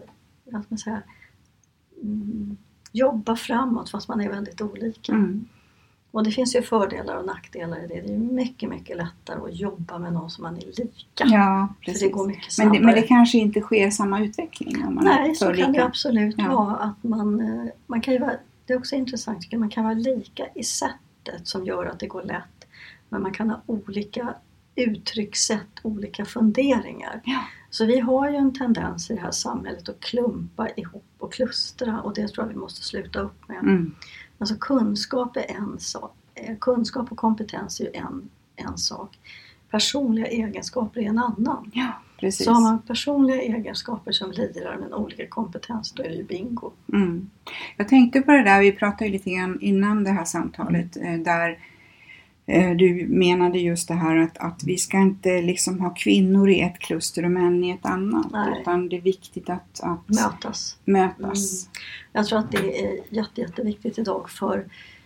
jobba framåt fast man är väldigt olika. Och det finns ju fördelar och nackdelar i det. Det är mycket, mycket lättare att jobba med någon som man är lika. Ja, precis. För det går mycket snabbare. Men det kanske inte sker samma utveckling om man är så lika. Kan det absolut vara. Att man kan ju vara, det är också intressant tycker jag. Man kan vara lika i sättet som gör att det går lätt. Men man kan ha olika uttryckssätt, olika funderingar. Ja. Så vi har ju en tendens i det här samhället att klumpa ihop och klustra. Och det tror jag vi måste sluta upp med. Alltså kunskap är en sak. Kunskap och kompetens är ju en sak. Personliga egenskaper är en annan. Ja, precis. Så har man personliga egenskaper som lirar med olika kompetens, då är det ju bingo. Jag tänkte på det där, vi pratade ju lite grann innan det här samtalet. Där du menade just det här att vi ska inte liksom ha kvinnor i ett kluster och män i ett annat. Nej. Utan det är viktigt att mötas. Jag tror att det är jätteviktigt idag för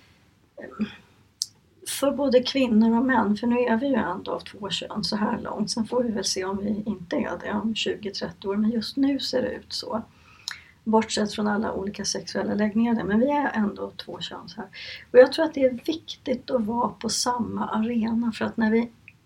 både kvinnor och män. För nu är vi ju ändå av 2 kön så här långt. Sen får vi väl se om vi inte är det om 20-30 år. Men just nu ser det ut så. Bortsett från alla olika sexuella läggningar. Men vi är ändå 2 kön så här. Och jag tror att det är viktigt att vara på samma arena. För att när vi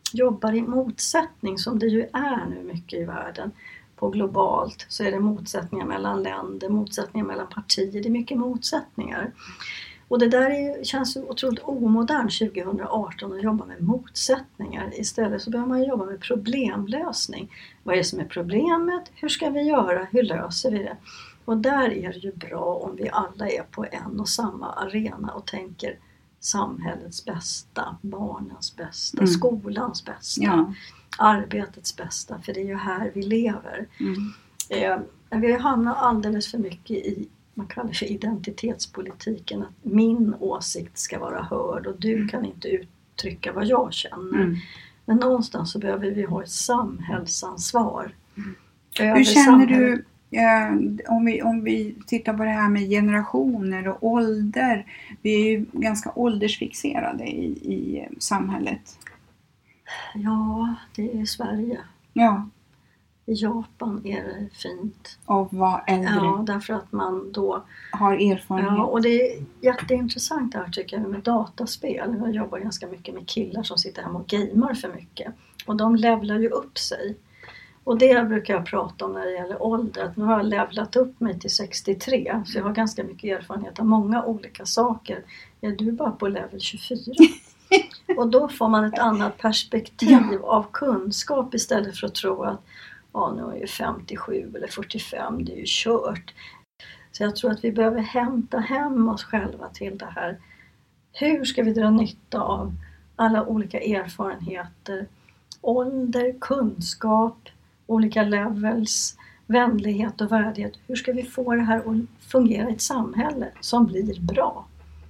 jobbar i motsättning, som det ju är nu mycket i världen, på globalt, så är det motsättningar mellan länder, motsättningar mellan partier, det är mycket motsättningar. Och det där känns otroligt omodernt 2018 att jobba med motsättningar. Istället så behöver man jobba med problemlösning. Vad är det som är problemet? Hur ska vi göra? Hur löser vi det? Och där är det ju bra om vi alla är på en och samma arena och tänker samhällets bästa, barnens bästa, skolans bästa, arbetets bästa. För det är ju här vi lever. Vi hamnar alldeles för mycket i, man kallar det för identitetspolitiken, att min åsikt ska vara hörd och du kan inte uttrycka vad jag känner. Men någonstans så behöver vi ha ett samhällsansvar. Hur känner du, om vi tittar på det här med generationer och ålder, vi är ju ganska åldersfixerade i samhället. Ja, det är Sverige. Ja. I Japan är det fint. Och vara äldre. Ja, därför att man då har erfarenhet. Ja, och det är jätteintressant det här tycker jag med dataspel. Jag jobbar ganska mycket med killar som sitter hemma och gamer för mycket. Och de levlar ju upp sig. Och det brukar jag prata om när det gäller ålder. Att nu har jag levlat upp mig till 63. Så jag har ganska mycket erfarenhet av många olika saker. Ja, du är bara på level 24. Och då får man ett annat perspektiv av kunskap istället för att tro att nu är jag 57 eller 45, det är ju kört. Så jag tror att vi behöver hämta hem oss själva till det här. Hur ska vi dra nytta av alla olika erfarenheter, ålder, kunskap, olika levels, vänlighet och värdighet. Hur ska vi få det här att fungera i ett samhälle som blir bra?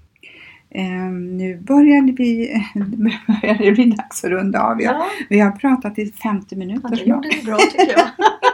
Nu börjar det bli dags att runda av. Vi har pratat i 50 minuter. Ja, det gjorde det bra tycker jag.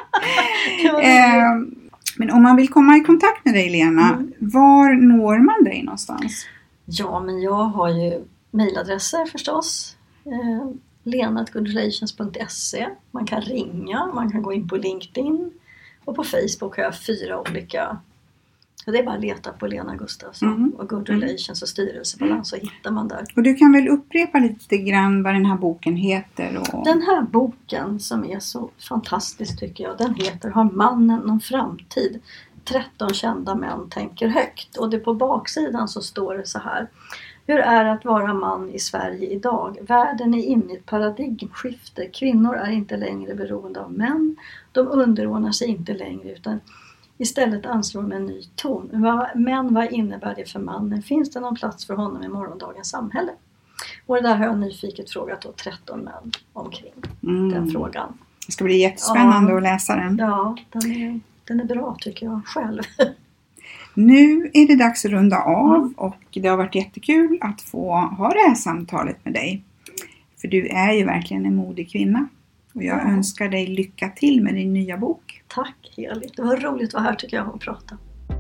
Men om man vill komma i kontakt med dig, Lena, var når man dig någonstans? Ja, men jag har ju mejladresser förstås. lena@goodrelations.se. Man kan ringa, man kan gå in på LinkedIn. Och på Facebook har jag 4 olika. Så det är bara att leta på Lena Gustafsson och Good Relations och styrelsebalans, så hittar man där. Och du kan väl upprepa lite grann vad den här boken heter? Den här boken som är så fantastisk tycker jag, den heter Har mannen någon framtid? 13 kända män tänker högt. Och det på baksidan så står det så här. Hur är det att vara man i Sverige idag? Världen är inne i ett paradigmskifte. Kvinnor är inte längre beroende av män. De underordnar sig inte längre utan istället anslår de en ny ton. Men vad innebär det för mannen? Finns det någon plats för honom i morgondagens samhälle? Och det där har jag nyfiket frågat då 13 män omkring den frågan. Det ska bli jättespännande att läsa den. Ja, den är bra tycker jag själv. Nu är det dags att runda av och det har varit jättekul att få ha det här samtalet med dig. För du är ju verkligen en modig kvinna. Och jag önskar dig lycka till med din nya bok. Tack, heligt. Det var roligt att vara här tycker jag och prata.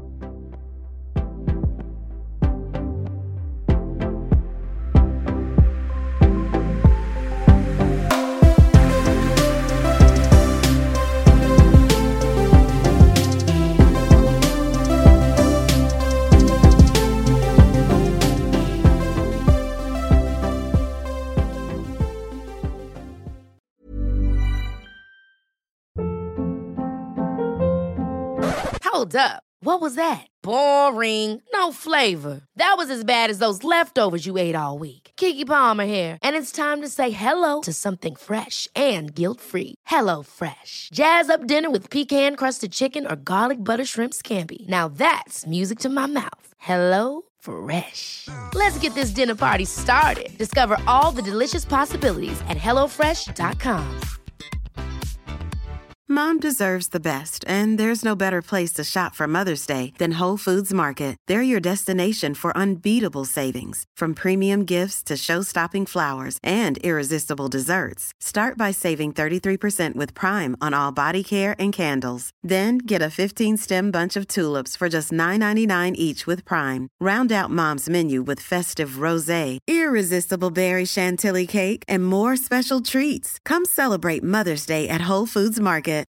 Hold up. What was that? Boring. No flavor. That was as bad as those leftovers you ate all week. Keke Palmer here. And it's time to say hello to something fresh and guilt-free. Hello Fresh. Jazz up dinner with pecan-crusted chicken or garlic butter shrimp scampi. Now that's music to my mouth. Hello Fresh. Let's get this dinner party started. Discover all the delicious possibilities at hellofresh.com. Mom deserves the best, and there's no better place to shop for Mother's Day than Whole Foods Market. They're your destination for unbeatable savings, from premium gifts to show-stopping flowers and irresistible desserts. Start by saving 33% with Prime on all body care and candles. Then get a 15-stem bunch of tulips for just $9.99 each with Prime. Round out Mom's menu with festive rosé, irresistible berry chantilly cake, and more special treats. Come celebrate Mother's Day at Whole Foods Market.